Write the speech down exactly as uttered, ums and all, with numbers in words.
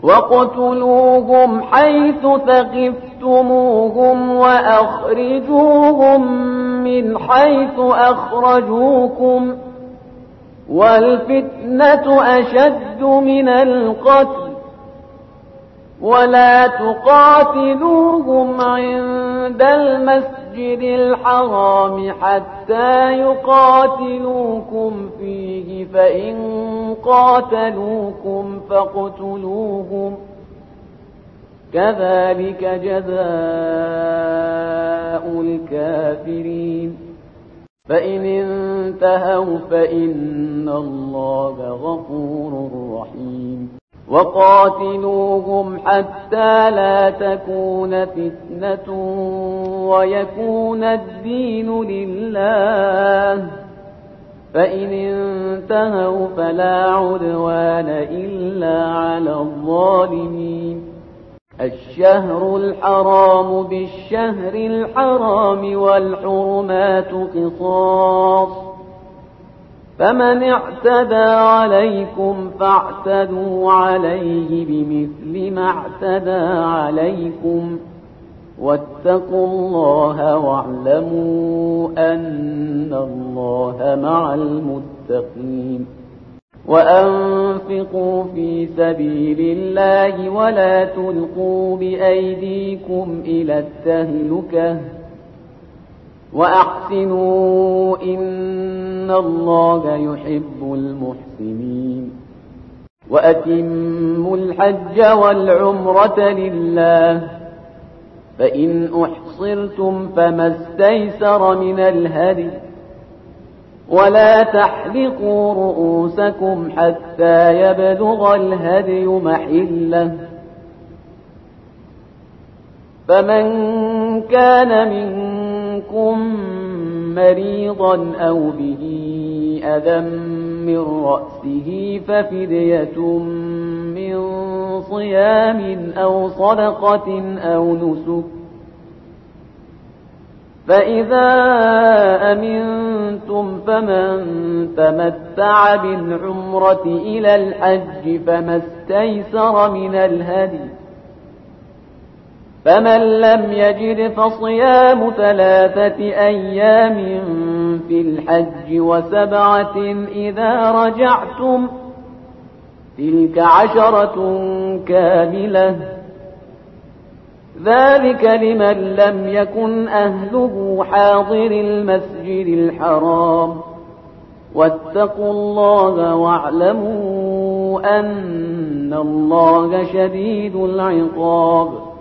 وَاقْتُلُوهُمْ حَيْثُ ثَقِفْتُمُوهُمْ وَأَخْرِجُوهُمْ مِنْ حَيْثُ أَخْرَجُوكُمْ وَالْفِتْنَةُ أَشَدُّ مِنَ الْقَتْلِ وَلَا تُقَاتِلُوهُمْ عِندَ الْمَسْجِدِ الْحَرَامِ حَتَّى يُقَاتِلُوكُمْ فِيهِ فَإِنْ قَاتَلُوكُمْ فَاقْتُلُوهُمْ كَذَلِكَ جَزَاءُ الْكَافِرِينَ فَإِنِ انْتَهَوْا فَإِنَّ اللَّهَ غَفُورٌ رَحِيمٌ وَقَاتِلُوهُمْ حَتَّى لَا تَكُونَ فِتْنَةٌ وَيَكُونَ الدِّينُ لِلَّهِ فَإِنِ انْتَهَوْا فَلَا عُدْوَانَ إِلَّا عَلَى الظَّالِمِينَ الشهر الحرام بالشهر الحرام والحرمات قصاص فمن اعتدى عليكم فاعتدوا عليه بمثل ما اعتدى عليكم واتقوا الله واعلموا أن الله مع المتقين وأنفقوا في سبيل الله ولا تلقوا بأيديكم إلى التهلكة وأحسنوا إن الله يحب المحسنين وأتموا الحج والعمرة لله فإن أحصرتم فما استيسر من الهدي ولا تحلقوا رؤوسكم حتى يبلغ الهدي محله فمن كان منكم مريضا أو به أذى من رأسه ففدية من صيام أو صدقة أو نسك فإذا أمنتم فمن تمتع بالعمرة إلى الحج فما استيسر من الهدي فمن لم يجد فصيام ثلاثة أيام في الحج وسبعة إذا رجعتم تلك عشرة كاملة ذلك لمن لم يكن أهله حاضر المسجد الحرام واتقوا الله واعلموا أن الله شديد العقاب